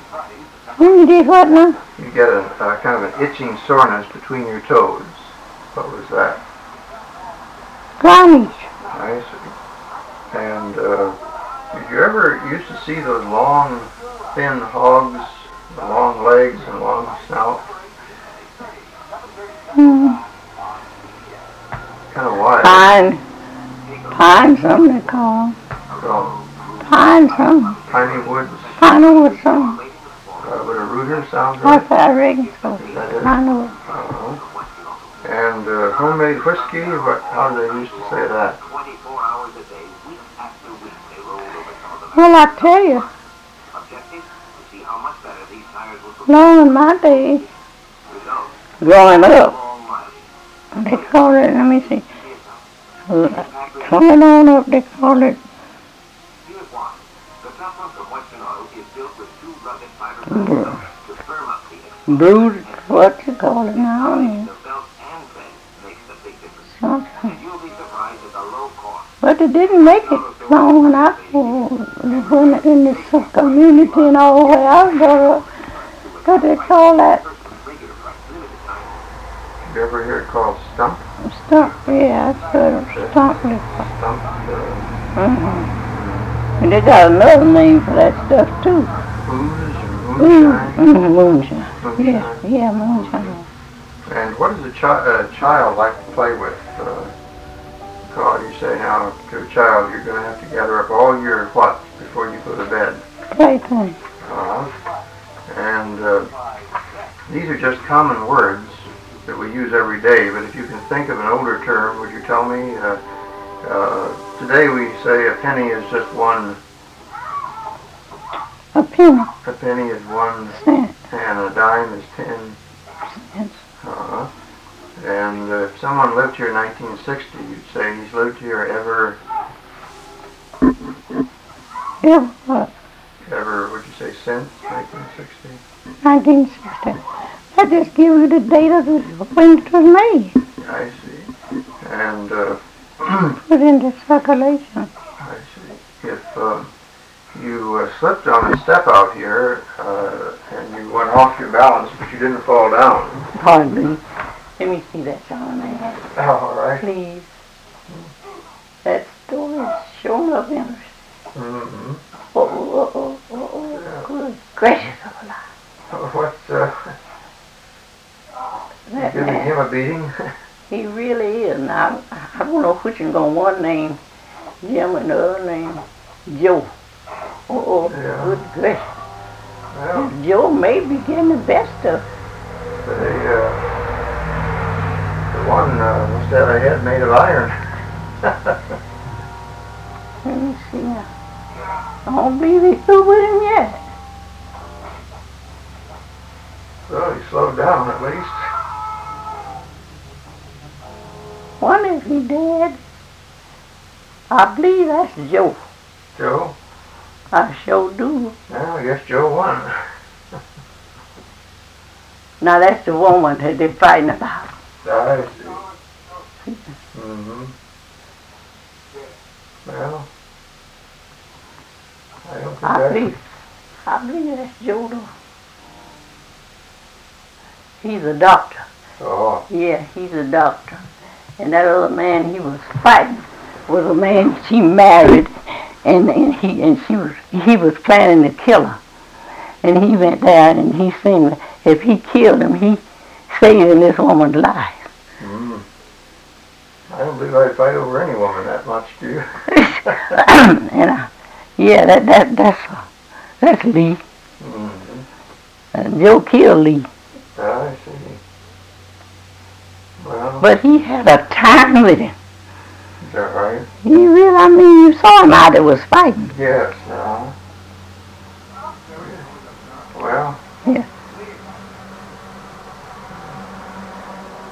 You did what now? You get a kind of an itching soreness between your toes. What was that? Grindage. I see. And did you ever used to see those long, thin hogs, long legs and long snout? Kind of wild. Pine something they call them. So, Pine something. piney woods. Pine wood something. Would a rooter sound right? I reckon so. Is that it? Pine wood. And homemade whiskey, how do they used to say that? Well, I tell you, long in my day, growing up, they called it, let me see, coming on up, they called it brewed, what you call it now? Something. But it didn't make it long when I was in this community and all where I was brought up. What they call that? Did you ever hear it called stump? Stump, yeah, I've heard of stump. Stump. And they got another name for that stuff too. Moonshine. Moonshine. Yeah, moonshine. And what does a child like to play with? God, you say now to a child you're going to have to gather up all your what before you go to bed? Plaything. And these are just common words that we use every day, but if you can think of an older term, would you tell me? Today we say a penny is just one. A penny. A penny is 1 cent. And a dime is 10 cents. And if someone lived here in 1960, you'd say he's lived here ever. Ever what? Ever, would you say since 1960? 1960. That just gives you the date of when it was made. I see. And put into circulation. I see. If you slipped on a step out here and you went off your balance, but you didn't fall down. Pardon me. Let me see that on there. Oh, all right. Please. That story's showing up interesting. Mm-hmm. Oh, good gracious alive. What's that giving man, him a beating? He really is. Now, I don't know which one's going one name Jim and the other name Joe. Yeah. Good gracious. Well, Joe may be getting the best of it. The one must have a head made of iron. Let me see now. I don't believe he's through with him yet. Well, he slowed down at least. Wonder if he dead. I believe that's Joe. Joe? I sure do. Well, I guess Joe won. Now that's the woman that they're fighting about. I see. Mm-hmm. Well, I don't think I believe that's Joe though. He's a doctor. Oh. Yeah, he's a doctor. And that other man he was fighting was a man she married, and he was planning to kill her. And he went there and he seen if he killed him, he saving this woman's life. Mm. I don't believe I'd fight over any woman that much, do you? And yeah, that's Lee. Mm-hmm. Joe killed Lee. I see. Well, but he had a time with him. Is that right? He really, I mean, you saw him out there was fighting. Yes, no. Well. Yeah.